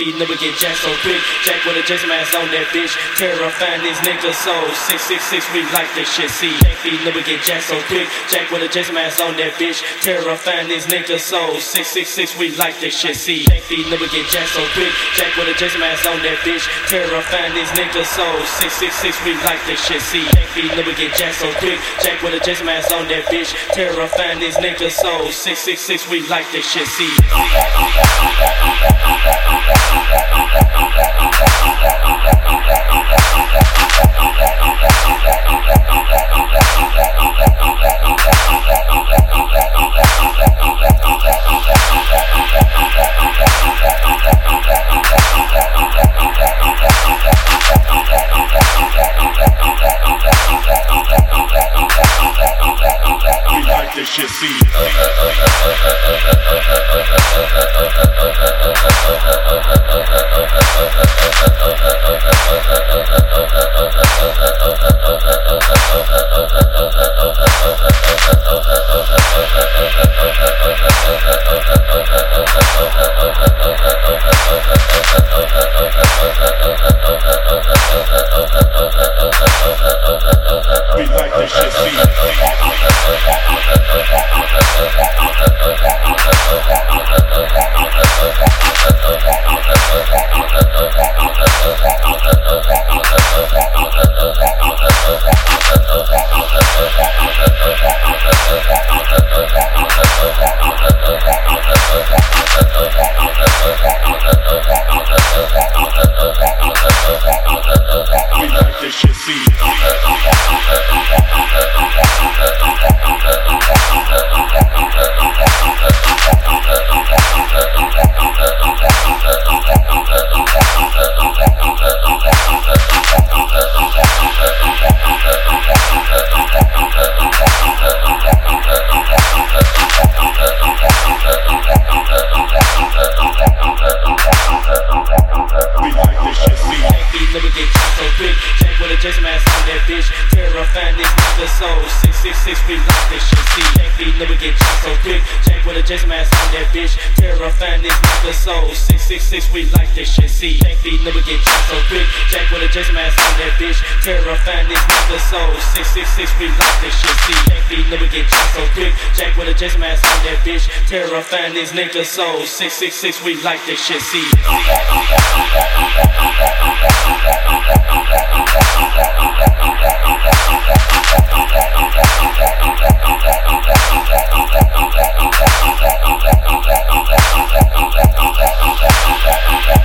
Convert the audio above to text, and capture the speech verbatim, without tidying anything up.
These niggas get jacked so quick. Jack with a Jason mask on that bitch. Terrifying these niggas so six six six, we like this shit. See, these niggas get jacked so quick. Jack with a Jason mask on that bitch. Terrifying these niggas so six six six, we like this shit. See, these niggas get jacked so quick. Jack with a Jason mask on that bitch. Terrifying these niggas so six six six, we like this shit. See, these niggas get jacked so quick. Jack with a Jason mask on that bitch. Terrifying these niggas so six six six, we like this shit. See. This shit, see. We like this shit, see. We like this shit, see. We like this shit, see. These niggas get jacked so quick. Jack with a Jason mask on that bitch. Terrifying these niggas so six six six, we like this shit. See, these niggas get jacked so quick. Jack with a Jason mask on that bitch. Terrifying these niggas so six six six, we like this shit. See, these niggas get jacked so quick. Jack with a Jason mask on that bitch. Terrifying these niggas so six six six, we like this shit. See, these niggas get jacked so quick. Jack with a Jason mask on that bitch. Terrifying these niggas so six six six, we like this shit. See. We'll be right back.